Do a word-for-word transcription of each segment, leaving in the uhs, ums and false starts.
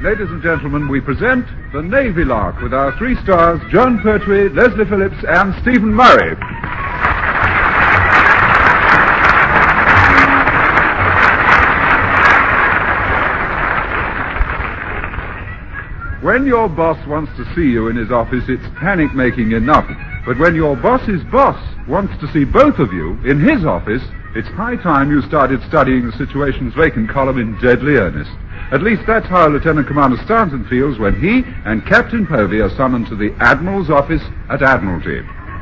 ladies and gentlemen, we present the Navy Lark with our three stars, Joan Pertwee, Leslie Phillips, and Stephen Murray. When your boss wants to see you in his office, it's panic-making enough. But when your boss's boss wants to see both of you in his office, it's high time you started studying the Situations Vacant column in deadly earnest. At least that's how Lieutenant Commander Staunton feels when he and Captain Povey are summoned to the Admiral's office at Admiralty.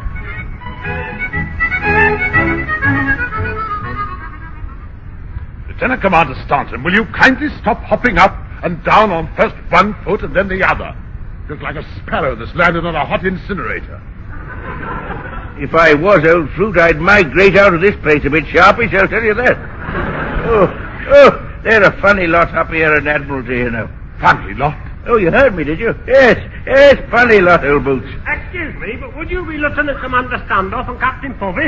Lieutenant Commander Staunton, will you kindly stop hopping up and down on first one foot and then the other? You look like a sparrow that's landed on a hot incinerator. If I was, old fruit, I'd migrate out of this place a bit sharpish, I'll tell you that. Oh, oh, they're a funny lot up here at Admiralty, you know. Funny lot? Oh, you heard me, did you? Yes, yes, funny lot, old boots. Excuse me, but would you be Lieutenant Commander Standoff and Captain Povey?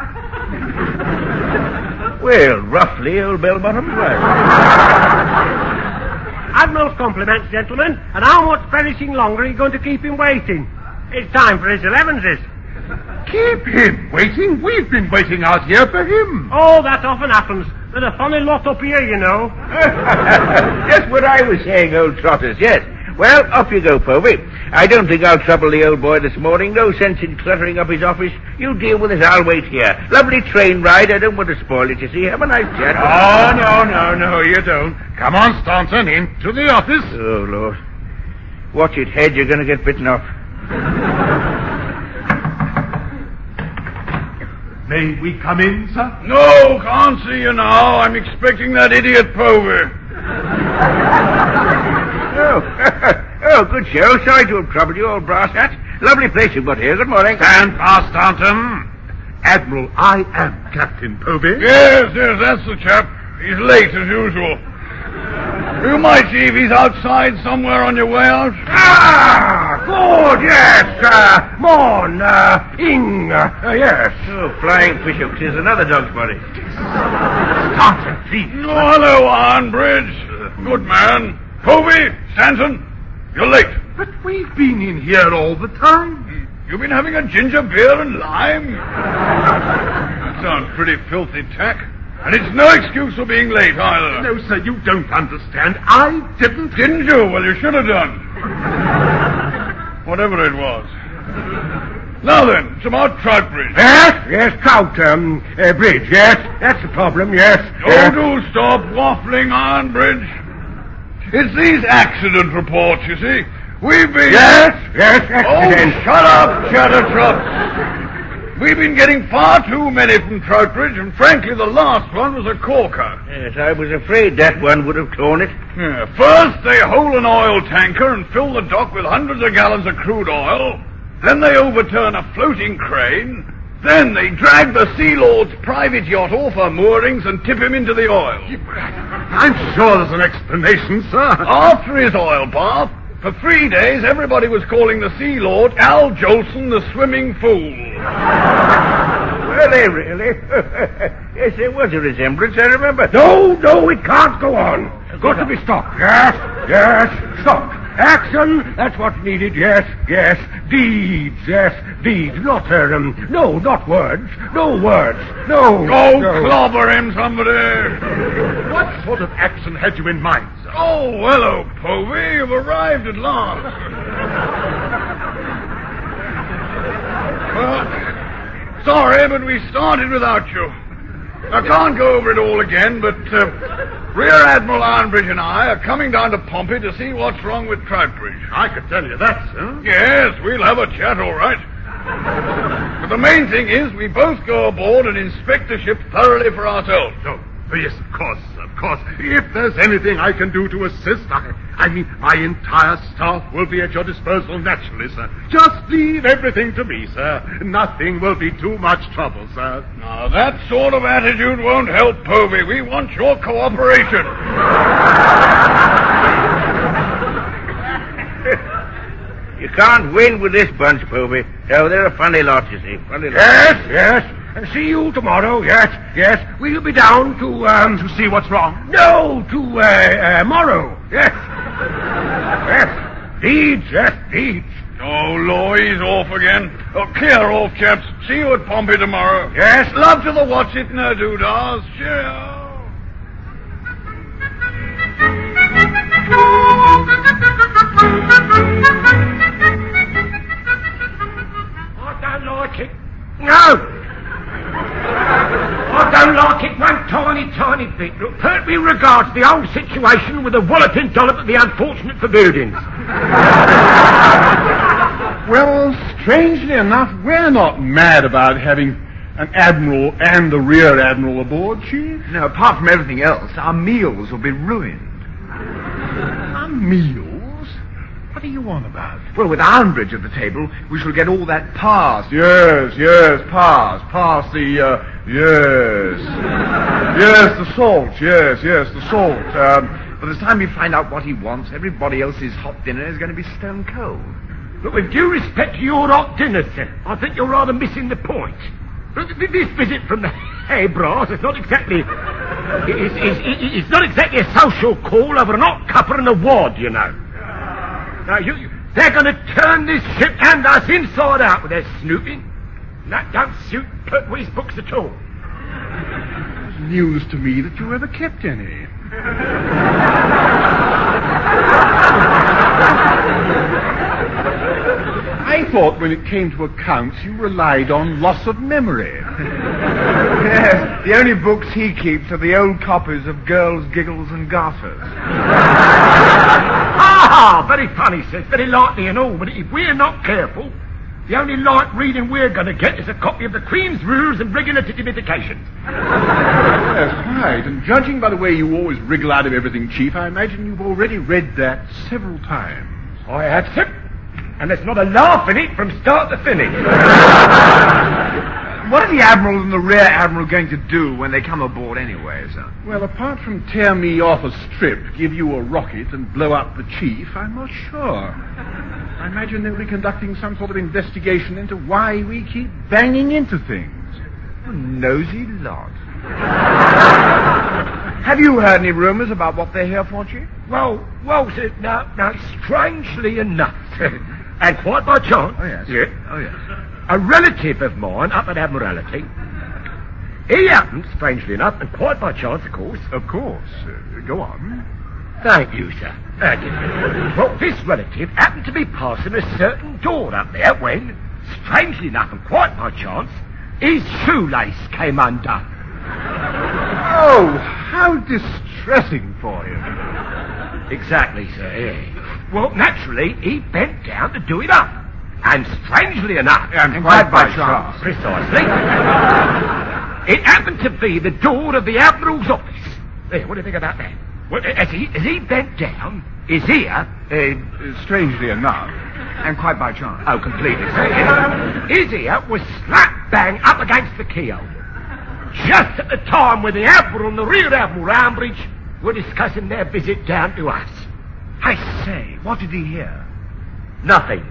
Well, roughly, old bell-bottom. Admiral's compliments, gentlemen, and how much perishing longer are you going to keep him waiting? It's time for his elevenses. Keep him waiting? We've been waiting out here for him. Oh, that often happens. There's a funny lot up here, you know. Just what I was saying, old trotters, yes. Well, off you go, Povey. I don't think I'll trouble the old boy this morning. No sense in cluttering up his office. You deal with it, I'll wait here. Lovely train ride. I don't want to spoil it, you see. Have a nice chat. Oh, no, no, no, you don't. Come on, Staunton, into the office. Oh, Lord. Watch it, Head. You're going to get bitten off. May we come in, sir? No, can't see you now. I'm expecting that idiot Povey. oh, oh, good show. Sorry to have troubled you, old brass hat. Lovely place you've got here. Good morning. Stand fast, Staunton. Admiral, I am Captain Povey. Yes, yes, that's the chap. He's late as usual. You might see if he's outside somewhere on your way out. Ah, good, yes. Uh, Morn, uh, Ing, uh, yes. Oh, flying fishhooks. Here's another dog's body. Staunton, please. Oh, hello, Arnbridge. Good man. Povey, Stanton, you're late. But we've been in here all the time. You've been having a ginger beer and lime? That sounds pretty filthy tack. And it's no excuse for being late, either. No, sir, you don't understand. I didn't... Didn't you? Well, you should have done. Whatever it was. Now then, it's about Troutbridge. Yes, yes, Trout, um, uh, Bridge, yes. That's the problem, yes. Oh, yes. do stop waffling, Arnbridge. It's these accident reports, you see. We've been... Yes, yes, accident. Oh, shut up, Chattertrops. We've been getting far too many from Troutbridge, and frankly, the last one was a corker. Yes, I was afraid that one would have torn it. Yeah, first, they hole an oil tanker and fill the dock with hundreds of gallons of crude oil. Then they overturn a floating crane. Then they drag the Sea Lord's private yacht off her moorings and tip him into the oil. I'm sure there's an explanation, sir. After his oil bath, for three days, everybody was calling the Sea Lord Al Jolson the Swimming Fool. Well, they really? Yes, there was a resemblance, I remember. No, no, it can't go on. Got to be stopped. Yes, yes, stopped. Action, that's what's needed, yes, yes. Deeds, yes, deeds, not, uh, um, no, not words. No words, no. Go no. clobber him, somebody. What sort of action had you in mind, sir? Oh, hello, Povey. You've arrived at last. Well, sorry, but we started without you. I can't go over it all again, but uh, Rear Admiral Arnbridge and I are coming down to Pompey to see what's wrong with Troutbridge. I could tell you that, sir. Yes, we'll have a chat, all right. But the main thing is we both go aboard and inspect the ship thoroughly for ourselves. Oh, yes, of course, of course. If there's anything I can do to assist, I, I mean, my entire staff will be at your disposal naturally, sir. Just leave everything to me, sir. Nothing will be too much trouble, sir. Now, that sort of attitude won't help, Povey. We want your cooperation. You can't win with this bunch, Povey. No, they're a funny lot, you see. Funny lot. Yes, yes. And see you tomorrow, yes, yes. We'll be down to, um... To see what's wrong? No, to, uh, uh, morrow, yes. Yes, deeds, yes, deeds. Oh, Law, he's off again. Oh, clear off, chaps. See you at Pompey tomorrow. Yes. Love to the watch it, no doodahs. Cheerio. I don't like it. No! I don't like it one tiny, tiny bit. Look, perfectly regards the whole situation with a walloping dollop at the unfortunate forebodings. Well, strangely enough, we're not mad about having an admiral and a rear admiral aboard, Chief. No, apart from everything else, our meals will be ruined. Our meals? What are you on about? Well, with Ironbridge at the table, we shall get all that pass. Yes, yes, pass, pass the, uh, yes. Yes, the salt, yes, yes, the salt. Um, by the time we find out what he wants, everybody else's hot dinner is going to be stone cold. But with due respect to your hot dinner, sir, I think you're rather missing the point. Look, this visit from the hay brass is not exactly... It's, it's, it's not exactly a social call over an hot cuppa and a wad, you know. Now, you, you, they're going to turn this ship and us inside out with their snooping. And that don't suit Pertwee's books at all. It's news to me that you ever kept any. I thought when it came to accounts you relied on loss of memory. Yes, the only books he keeps are the old copies of Girls, Giggles and Garters. Ah, very funny, sir. Very likely and all, but if we're not careful, the only light reading we're going to get is a copy of the Queen's Rules and Regular Certifications. Yes, right. And judging by the way you always wriggle out of everything, Chief, I imagine you've already read that several times. I have, sir. And there's not a laugh in it from start to finish. What are the Admiral and the Rear Admiral going to do when they come aboard anyway, sir? Well, apart from tear me off a strip, give you a rocket, and blow up the Chief, I'm not sure. I imagine they'll be conducting some sort of investigation into why we keep banging into things. A nosy lot. Have you heard any rumours about what they're here for, Chief? Well, well, sir, now, now, strangely enough, and quite by chance... Oh, yes. Yeah, Oh, yes. a relative of mine up at Admiralty, he happens, strangely enough, and quite by chance, of course... Of course. Uh, go on. Thank you, sir. Thank you. Well, this relative happened to be passing a certain door up there when, strangely enough and quite by chance, his shoelace came undone. Oh, how distressing for him. Exactly, sir. Yeah. Well, naturally, he bent down to do it up. And strangely enough... And, and quite by by chance. Precisely. It happened to be the door of the Admiral's office. There, what do you think about that? Well, as he, as he bent down, his ear... Uh, strangely enough. And quite by chance. Oh, completely, sir. Yeah. His ear was slap bang up against the keyhole. Just at the time when the Admiral and the Rear Admiral Ironbridge were discussing their visit down to us. I say, what did he hear? Nothing.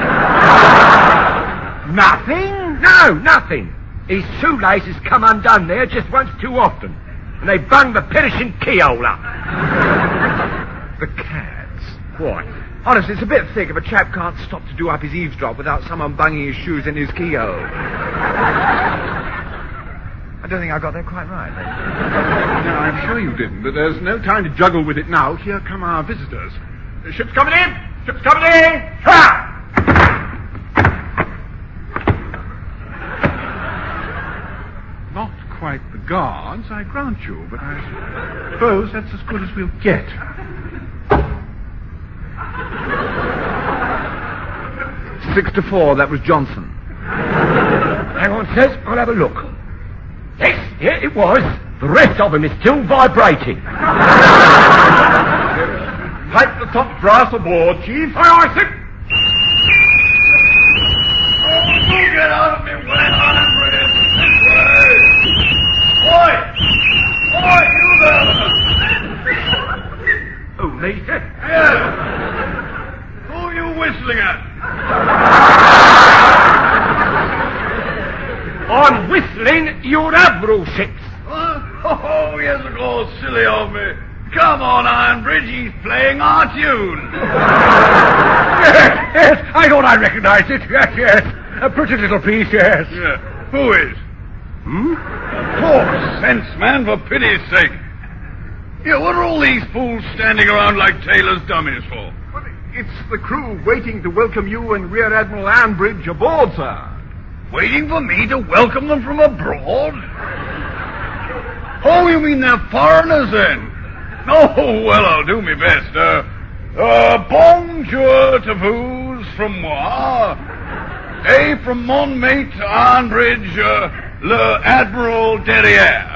Nothing? No, nothing. His shoelaces come undone there just once too often. And they bung the perishing keyhole up. The cads. What? Honestly, it's a bit thick if a chap can't stop to do up his eavesdrop without someone bunging his shoes in his keyhole. I don't think I got that quite right. No, I'm sure you didn't, but there's no time to juggle with it now. Here come our visitors. The ship's coming in! Ship's coming in! Ha! Not quite the guards, I grant you, but I suppose that's as good as we'll get. Six to four, that was Johnson. Hang on, sirs, I'll have a look. Yes, yeah, it was. The rest of him is still vibrating. Pipe the top brass aboard, Chief. Aye, aye, sir. Oh, get out of me way, Ironbridge! This way! Oi! Oi, you there! Oh, me, sir? Yes! Who are you whistling at? I'm whistling your Admiral ships. Huh? Oh, yes, of course, silly of me. Come on, Ironbridge, he's playing our tune. Yes, yes, I thought I recognized it. Yes, yes. A pretty little piece, yes. Yeah. Who is? Hmm? Talk sense, man, for pity's sake. Yeah, what are all these fools standing around like tailors' dummies for? Well, it's the crew waiting to welcome you and Rear Admiral Ironbridge aboard, sir. Waiting for me to welcome them from abroad? Oh, you mean they're foreigners, then? Oh, well, I'll do my best. Uh, uh, bonjour to vous from moi. Et from mon mate, Ironbridge, uh, le Admiral derrière.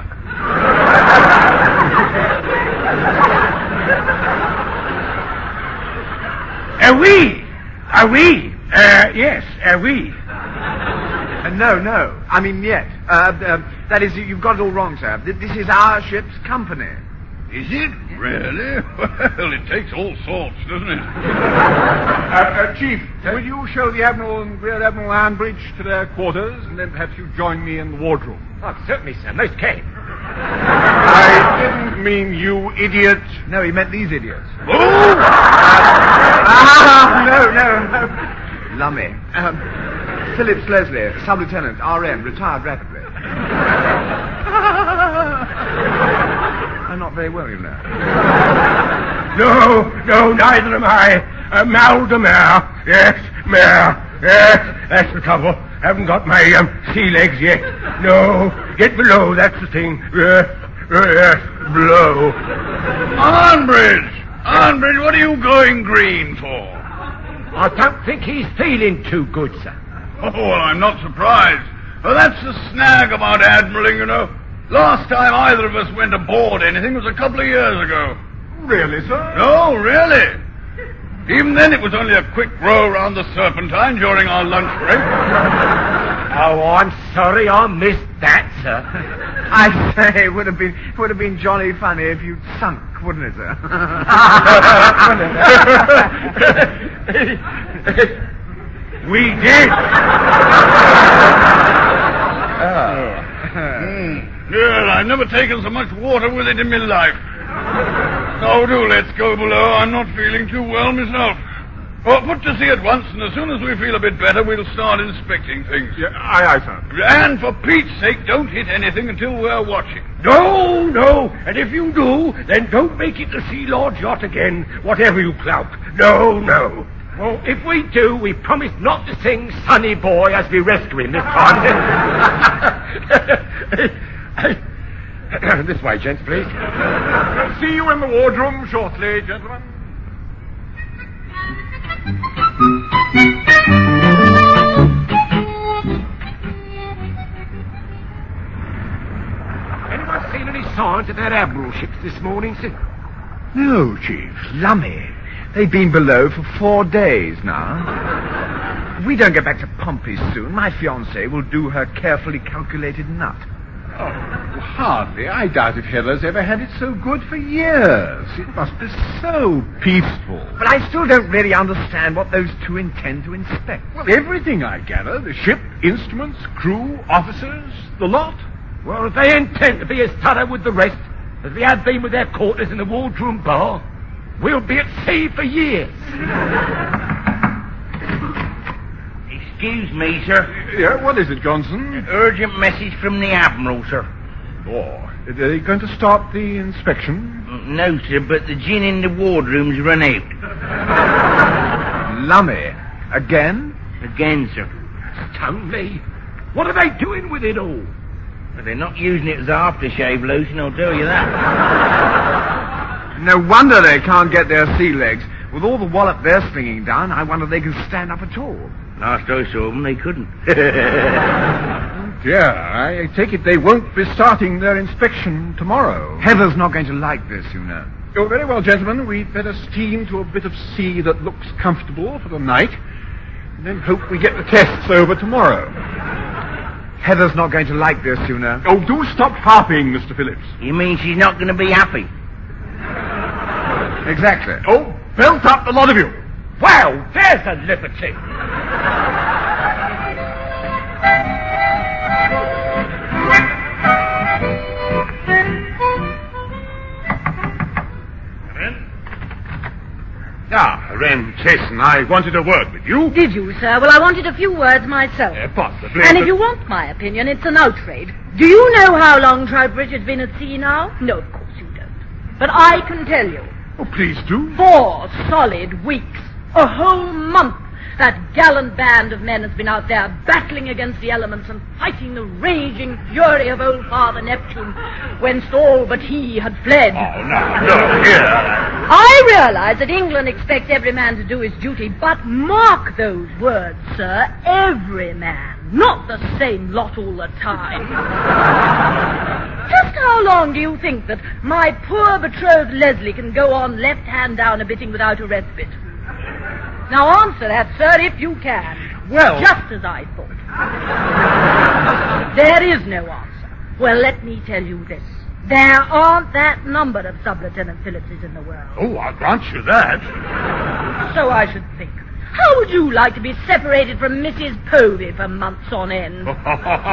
Uh, oui. Uh, oui. Uh, yes, uh, oui. Uh, no, no. I mean, yet. Uh, uh, that is, you've got it all wrong, sir. Th- This is our ship's company. Is it? Really? Well, it takes all sorts, doesn't it? Uh, uh, Chief, will you show the Admiral and Rear Admiral Ironbridge to their quarters, and then perhaps you join me in the wardroom? Oh, certainly, sir. Most kind. I didn't mean you, idiot. No, he meant these idiots. Oh! Ah, no, no, no. Lummy. Um, Phillips Leslie, Sub-Lieutenant, R N, retired rapidly. I'm not very well, you know. No, no, neither am I. Uh, Mal de Mer. Yes, Mer. Yes, that's the trouble. Haven't got my um, sea legs yet. No, get below, that's the thing. Yes, yes, below. Ironbridge! Ironbridge, what are you going green for? I don't think he's feeling too good, sir. Oh, well, I'm not surprised. Well, that's the snag about admiraling, you know. Last time either of us went aboard anything was a couple of years ago. Really, sir? No, really. Even then it was only a quick row around the Serpentine during our lunch break. Oh, I'm sorry I missed that, sir. I say, it would have been would have been jolly funny if you'd sunk, wouldn't it, sir? We did. Mm. Well, I've never taken so much water with it in my life. Now do let's go below. I'm not feeling too well myself. Well, put to sea at once, and as soon as we feel a bit better, we'll start inspecting things. Yeah, aye, aye, sir. And for Pete's sake, don't hit anything until we're watching. No, no, and if you do, then don't make it the Sea Lord's yacht again, whatever you clout. No, no. Well, if we do, we promise not to sing Sonny Boy as we rescue him this time. This way, gents, please. See you in the wardroom shortly, gentlemen. Anyone seen any signs of that Admiral ships this morning, sir? No, Chief. Lummy. They've been below for four days now. If we don't get back to Pompey soon, my fiancée will do her carefully calculated nut. Oh, hardly. I doubt if Heather's ever had it so good for years. It must be so peaceful. But I still don't really understand what those two intend to inspect. Well, everything, I gather. The ship, instruments, crew, officers, the lot. Well, if they intend to be as thorough with the rest as we have been with their quarters in the wardroom bar, we'll be at sea for years. Excuse me, sir. Yeah, what is it, Johnson? Urgent message from the Admiral, sir. Oh, are they going to start the inspection? No, sir, but the gin in the wardroom's run out. Lummy. Again? Again, sir. Stanley, what are they doing with it all? Well, they're not using it as aftershave lotion, I'll tell you that. No wonder they can't get their sea legs. With all the wallop they're slinging down, I wonder they can stand up at all. Last I saw them, they couldn't. Yeah, I take it they won't be starting their inspection tomorrow. Heather's not going to like this, you know. Oh, very well, gentlemen. We'd better steam to a bit of sea that looks comfortable for the night, and then hope we get the tests over tomorrow. Heather's not going to like this, you know. Oh, do stop harping, Mister Phillips. You mean she's not going to be happy? Exactly. Oh, belt up, the lot of you. Well, there's a liberty. Wren, Jason, I wanted a word with you. Did you, sir? Well, I wanted a few words myself. Uh, possibly. And if but- you want my opinion, it's an outrage. Do you know how long Troutbridge has been at sea now? No, of course you don't. But I can tell you. Oh, please do. Four solid weeks. A whole month. That gallant band of men has been out there battling against the elements and fighting the raging fury of old Father Neptune, whence all but he had fled. Oh, no, no, here. I realize that England expects every man to do his duty, but mark those words, sir. Every man. Not the same lot all the time. Just how long do you think that my poor betrothed Leslie can go on left hand down a bitting without a respite? Now answer that, sir, if you can. Well... Just as I thought. There is no answer. Well, let me tell you this. There aren't that number of Sub-Lieutenant Phillipses in the world. Oh, I'll grant you that. So I should think. How would you like to be separated from Missus Povey for months on end? Oh,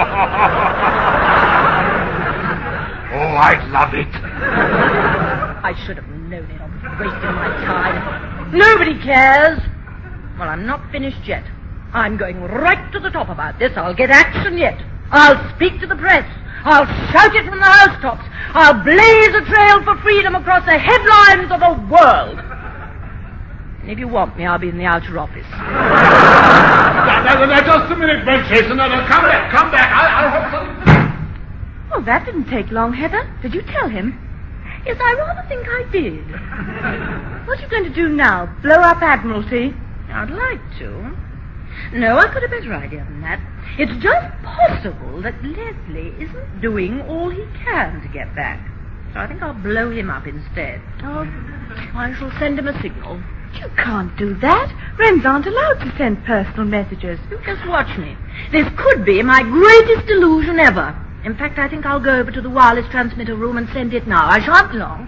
I'd love it. I should have known it. I was wasting my time. Nobody cares. Well, I'm not finished yet. I'm going right to the top about this. I'll get action yet. I'll speak to the press. I'll shout it from the housetops. I'll blaze a trail for freedom across the headlines of the world. And if you want me, I'll be in the outer office. Now, now, now, just a minute, Wren, Jason. No, no, come back, come back. I, I'll have some... Well, that didn't take long, Heather. Did you tell him? Yes, I rather think I did. What are you going to do now? Blow up Admiralty? I'd like to. No, I've got a better idea than that. It's just possible that Leslie isn't doing all he can to get back. So I think I'll blow him up instead. Oh, I shall send him a signal. You can't do that. Wrens aren't allowed to send personal messages. You just watch me. This could be my greatest delusion ever. In fact, I think I'll go over to the wireless transmitter room and send it now. I shan't be long.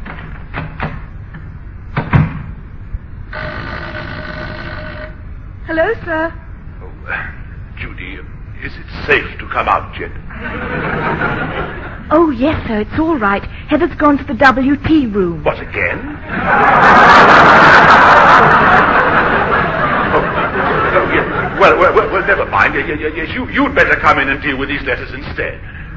Hello, sir. Oh, uh, Judy, is it safe to come out yet? Oh, yes, sir, it's all right. Heather's gone to the W T room. What, again? oh, oh, yes. well, well, well, well, never mind. Yes, yes, yes, you, you'd better come in and deal with these letters instead.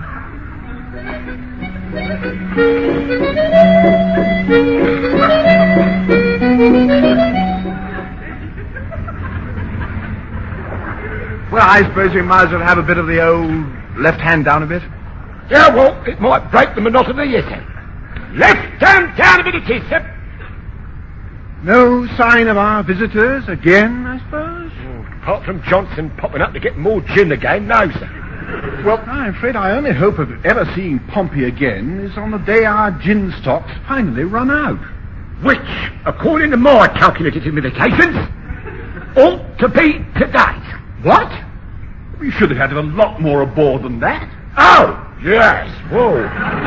Well, I suppose we might as well have a bit of the old left hand down a bit. Yeah, well, it might break the monotony, yes, sir. Left hand down a bit it is, sir. No sign of our visitors again, I suppose? Oh, apart from Johnson popping up to get more gin again, no, sir. Well, I'm afraid I only hope of ever seeing Pompey again is on the day our gin stocks finally run out. Which, according to my calculated limitations, ought to be today. What? We should have had a lot more aboard than that. Oh, yes, whoa.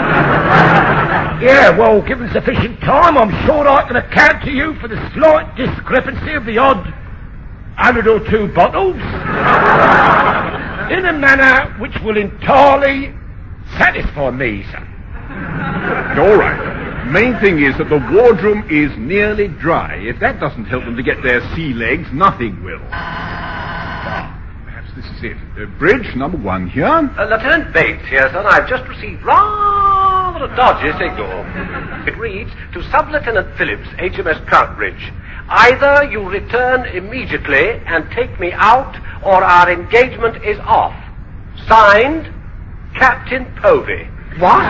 Yeah, well, given sufficient time, I'm sure I can account to you for the slight discrepancy of the odd hundred or two bottles in a manner which will entirely satisfy me, sir. All right. The main thing is that the wardroom is nearly dry. If that doesn't help them to get their sea legs, nothing will. Perhaps this is it. Uh, bridge number one here. Uh, Lieutenant Bates here, son. I've just received rather a dodgy signal. It reads, to Sub-Lieutenant Phillips, H M S Troutbridge. Either you return immediately and take me out, or our engagement is off. Signed, Captain Povey. What?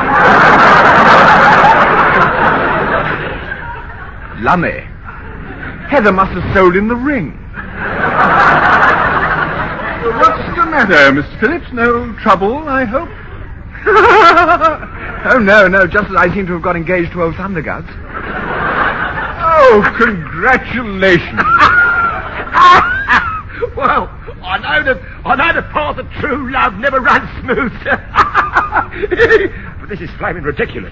Lummy. Heather must have sold in the ring. What's the matter, Mister Phillips? No trouble, I hope? Oh, no, no, just as I seem to have got engaged to old Thunderguts. Oh, congratulations. Well, I know that I know the path of true love never runs smooth, sir. But this is flaming ridiculous.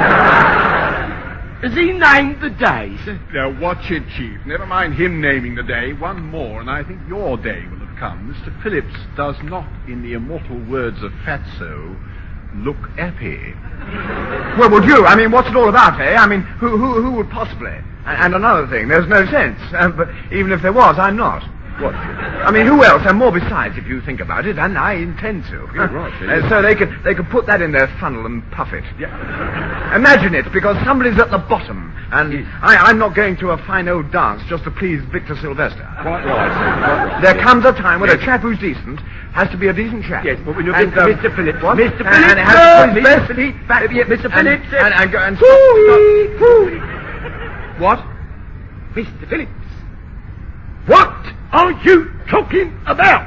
Has he named the day, sir? Now, watch it, Chief. Never mind him naming the day. One more, and I think your day will have come. Mister Phillips does not, in the immortal words of Fatso, look happy. Well, would you? I mean, what's it all about, eh? I mean, who who, who would possibly? And another thing, there's no sense. Uh, but even if there was, I'm not. What? I mean, who else? And more besides, if you think about it, and I intend to. You're right. Uh, so they could they could put that in their funnel and puff it. Yeah. Imagine it, because somebody's at the bottom, and I, I'm not going to a fine old dance just to please Victor Sylvester. Quite right. Quite right. There comes a time when a chap who's decent has to be a decent chap. Yes, but when you and, get um, Mister Phillips, what? Mister And- Phillips, and it has to put his Mister best Phillips, back, and- yeah, Mister and- Phillips, and, and, go and Hoo-wee, stop, hoo-wee. stop. What? Mister Phillips, what are you talking about?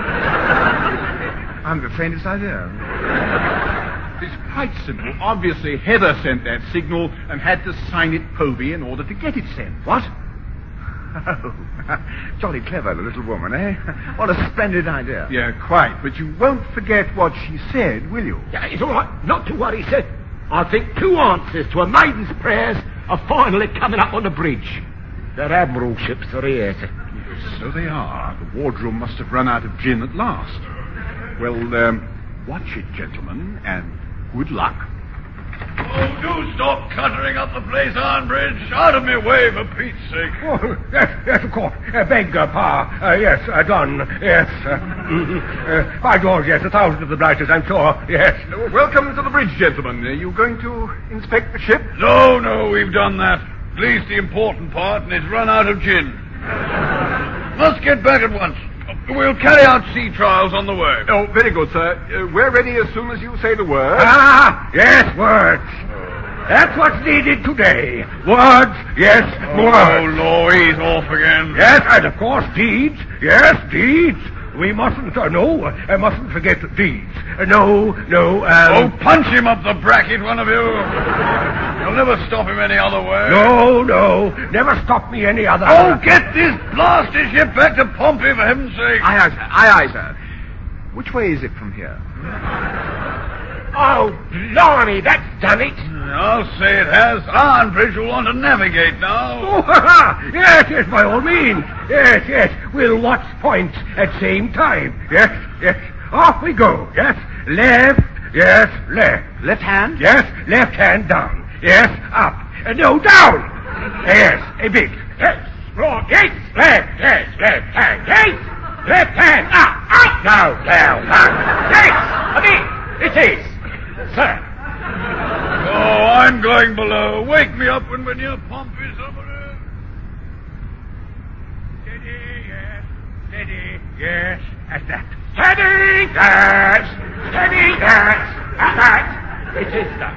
I haven't the faintest idea. It's quite simple. Obviously, Heather sent that signal and had to sign it Povey in order to get it sent. What? Oh, jolly clever, the little woman, eh? What a splendid idea. Yeah, quite. But you won't forget what she said, will you? Yeah, it's all right. Not to worry, sir. I think two answers to a maiden's prayers are finally coming up on the bridge. Their admiralships are here, sir. So they are. The wardroom must have run out of gin at last. Well, um, watch it, gentlemen, and good luck. Oh, do stop cluttering up the place, Arnbridge. Out of my way, for Pete's sake. Oh, yes, yes, of course. Uh, beg your pardon. Uh, yes, uh, done. Yes. Uh, mm, uh, by George, yes, a thousand of the blighters, I'm sure. Yes. Welcome to the bridge, gentlemen. Are you going to inspect the ship? No, no, we've done that. At least the important part, and it's run out of gin. Must get back at once. We'll carry out sea trials on the way. Oh, very good, sir. Uh, we're ready as soon as you say the word. Ah, yes, words. That's what's needed today. Words, yes, Oh, words. Lord, he's off again. Yes, and of course, deeds. Yes, deeds. We mustn't, uh, no, I mustn't forget deeds. Uh, no, no, Oh, um... punch him up the bracket, one of you. You'll never stop him any other way. No, no, never stop me any other... Oh, get this blasted ship back to Pompey, for heaven's sake. Aye, aye, sir. Aye, aye, sir. Which way is it from here? Oh, blimey, that's done it. I'll say it has. Arnbridge will want to navigate now. Oh, ha, ha. Yes, yes, by all means. Yes, yes, we'll watch points at same time. Yes, yes, off we go. Yes, left, yes, left. Left hand? Yes, left hand down. Yes, up. Uh, no, down. Yes, a bit. Yes, right, yes, left, yes, left hand, yes, left hand, up, up, down, down, down. Yes, a bit. It is. Sir. Oh, I'm going below. Wake me up when we're near Pompey, somebody. Steady, yes, steady, yes, that's that. Steady, yes, steady, yes, that's that. It is that.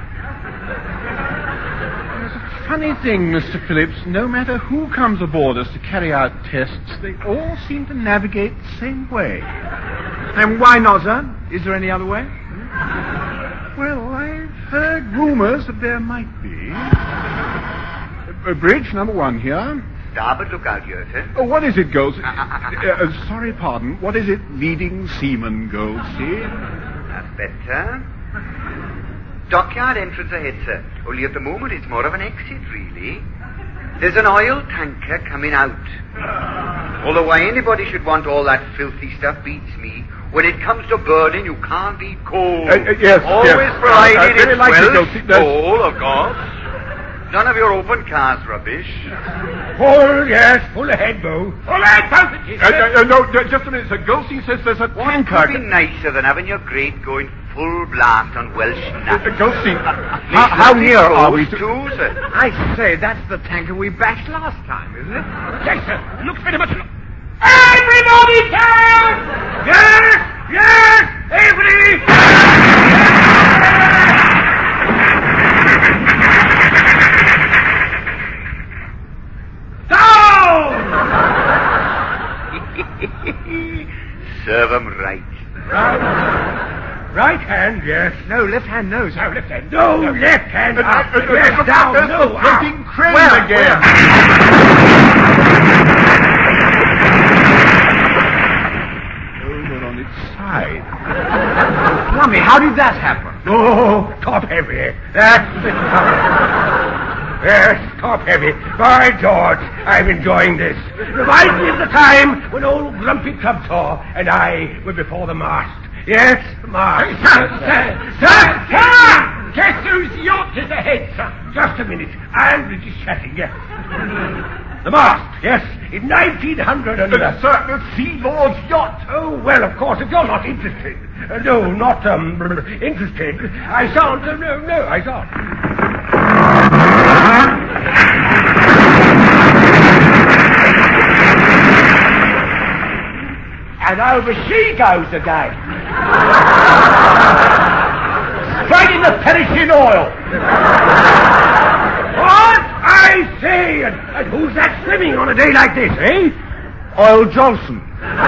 Funny thing, Mister Phillips, no matter who comes aboard us to carry out tests, they all seem to navigate the same way. And why not, sir? Is there any other way? Well, I've heard rumors that there might be. Uh, bridge number one here. Starboard lookout here, sir. Oh, what is it, Goldsey? Uh, uh, sorry, pardon. What is it, leading seaman, Goldsey? That's better. Dockyard entrance ahead, sir. Only at the moment it's more of an exit, really. There's an oil tanker coming out. Although why anybody should want all that filthy stuff beats me. When it comes to burning, you can't beat coal. Uh, uh, yes, Always yes. provided Uh, uh, very it's likely, well Goldsey. That's- coal, of course. None of your open cars rubbish. Full, yes, full ahead, Bo. Full ahead, both it is. Uh, uh, uh, no, uh, just a minute, sir. Goldsey says there's a What tanker. could be nicer than having your grate going full blast on Welsh Uh, nut? uh, Goldsey, how, how near are we to... Too, sir. I say, that's the tanker we bashed last time, isn't it? Yes, sir. Looks very much... Everybody down! Yes! Yes! Everybody! Down! Serve 'em right. Right. Right hand, yes. No, left hand, no, No, sir. left hand. No, left hand Uh, up. uh, uh, Yes, look, down, there's no, the up. floating crane Where? again. Oh, we're on its side. Lummy, how did that happen? Oh, top heavy. That's the top. Yes, top heavy. By George, I'm enjoying this. Reminds me of the time when old Grumpy Clubsaw and I were before the mast. Yes, the mast. Sir, sir, sir, sir! Guess whose yacht is ahead, sir? Just just a minute. Ironbridge is chatting, yes. The mast, yes, in nineteen hundred and... Uh, sir, the Sea Lord's yacht. Oh, well, of course, if you're not interested. Uh, no, not, um, interested. I shan't, uh, no, no, I shan't. And over she goes again. Straight in the perishing oil. What? I say, and, and who's that swimming on a day like this, eh? Oil Johnson.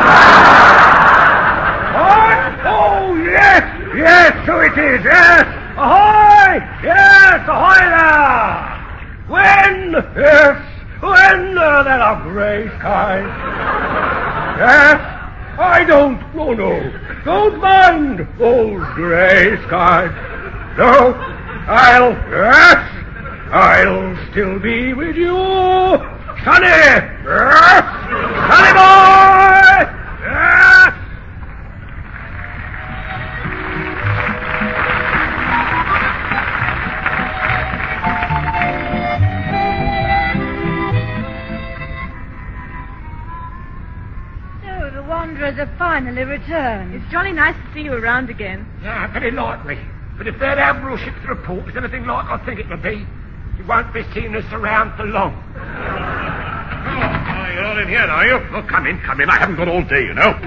What? Oh, yes, yes, so it is, yes. Ahoy! Yes, ahoy there! When? Yes, when uh, there are grey skies. Yes, I don't, oh no, don't mind those grey skies. No, I'll, yes, I'll still be with you. Sonny! Yes! Sonny boy! Yes! So the Wanderers have finally returned. It's jolly nice to see you around again. Yeah, very likely. But if that Admiral ship's report is anything like I think it will be, you won't be seeing us around for long. Oh, you're all in here, are you? Oh, come in, come in. I haven't got all day, you know.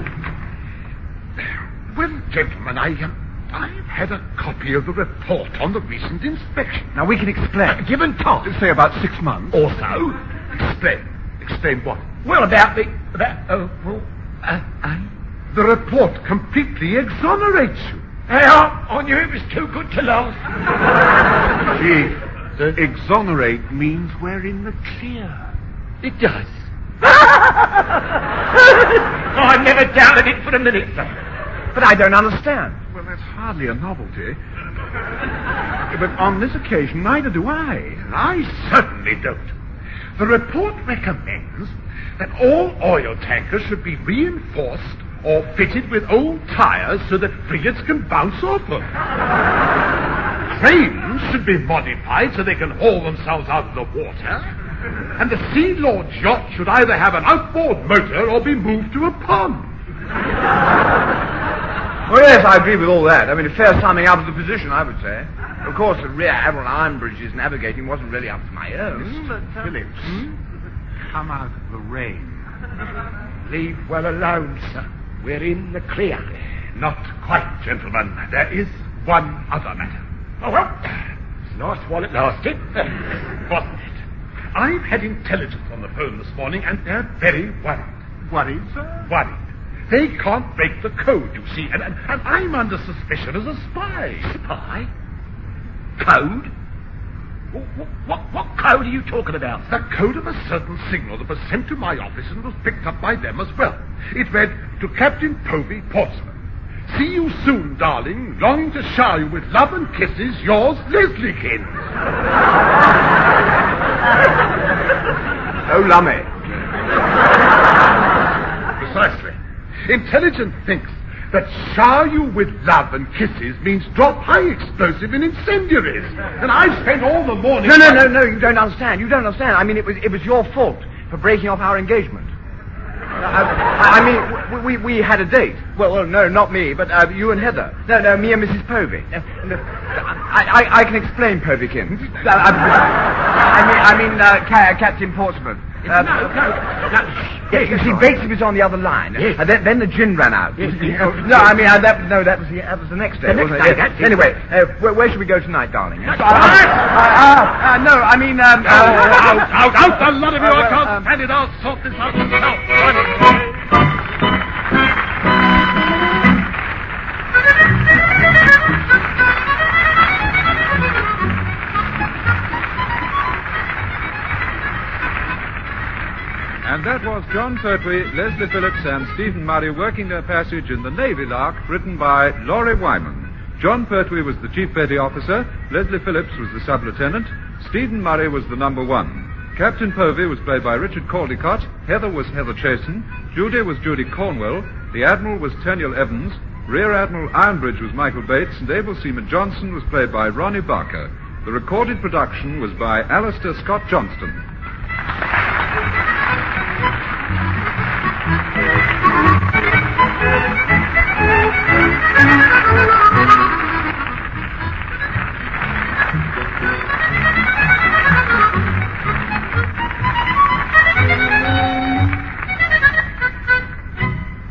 Well, gentlemen, I, um, I've had a copy of the report on the recent inspection. Now, we can explain. Uh, given time. Say about six months. Or so. Explain. Explain what? Well, about the... About, oh, well, uh, uh, The report completely exonerates you. hey, I, I knew it was too good to last. Chief, exonerate means we're in the clear. It does. I never doubted it for a minute, sir. But I don't understand. Well, that's hardly a novelty. But on this occasion, neither do I. I certainly don't. The report recommends that all oil tankers should be reinforced or fitted with old tires so that frigates can bounce off them. Trains should be modified so they can haul themselves out of the water. And the Sea Lord's yacht should either have an outboard motor or be moved to a pond. Well, yes, I agree with all that. I mean, a fair summing up of the position, I would say. Of course, the Rear Admiral Ironbridge's navigating wasn't really up to my own, but... Uh, Phillips, hmm? come out of the rain. Leave well alone, sir. We're in the clear. Not quite, gentlemen. There is one other matter. Oh, well, it's nice while it lasted. Wasn't it? I've had intelligence on the phone this morning, and they're very worried. Worried, sir? Worried. They can't break the code, you see, and, and, and I'm under suspicion as a spy. Spy? Code? What, what, what code are you talking about? The code of a certain signal that was sent to my office and was picked up by them as well. It read, to Captain Povey, Portsmouth. See you soon, darling. Longing to shower you with love and kisses, yours, Lesliekins. Oh, lummy. Precisely. Intelligence thinks that shower you with love and kisses means drop high explosive in incendiaries. And I've spent all the morning... No, no, no, no, you don't understand. You don't understand. I mean, it was it was your fault for breaking off our engagement. I, I mean, we, we we had a date. Well, well, no, not me, but uh, you and Heather. No, no, me and Missus Povey. Uh, no, I, I, I can explain, Poveykins. Uh, I, I mean, I mean, uh, Ca- Captain Portsmouth. Uh, no, no, no. Yes, you see, Batesy was on the other line. Yes. Uh, then, then the gin ran out. Yes, yes. Oh, no, I mean, uh, that, no, that was the, that was the next day. The next wasn't day, it? Yes. that's it. Anyway, uh, where, where should we go tonight, darling? That's Uh, right. uh, uh, uh, no, I mean, um... Uh, out, out, out, a lot of you, uh, I can't um, stand it. I'll sort this out myself. And that was John Pertwee, Leslie Phillips, and Stephen Murray working their passage in The Navy Lark, written by Laurie Wyman. John Pertwee was the chief petty officer, Leslie Phillips was the sub-lieutenant, Stephen Murray was the number one. Captain Povey was played by Richard Caldecott, Heather was Heather Chasen, Judy was Judy Cornwell, the Admiral was Teniel Evans, Rear Admiral Ironbridge was Michael Bates, and Able Seaman Johnson was played by Ronnie Barker. The recorded production was by Alistair Scott Johnston.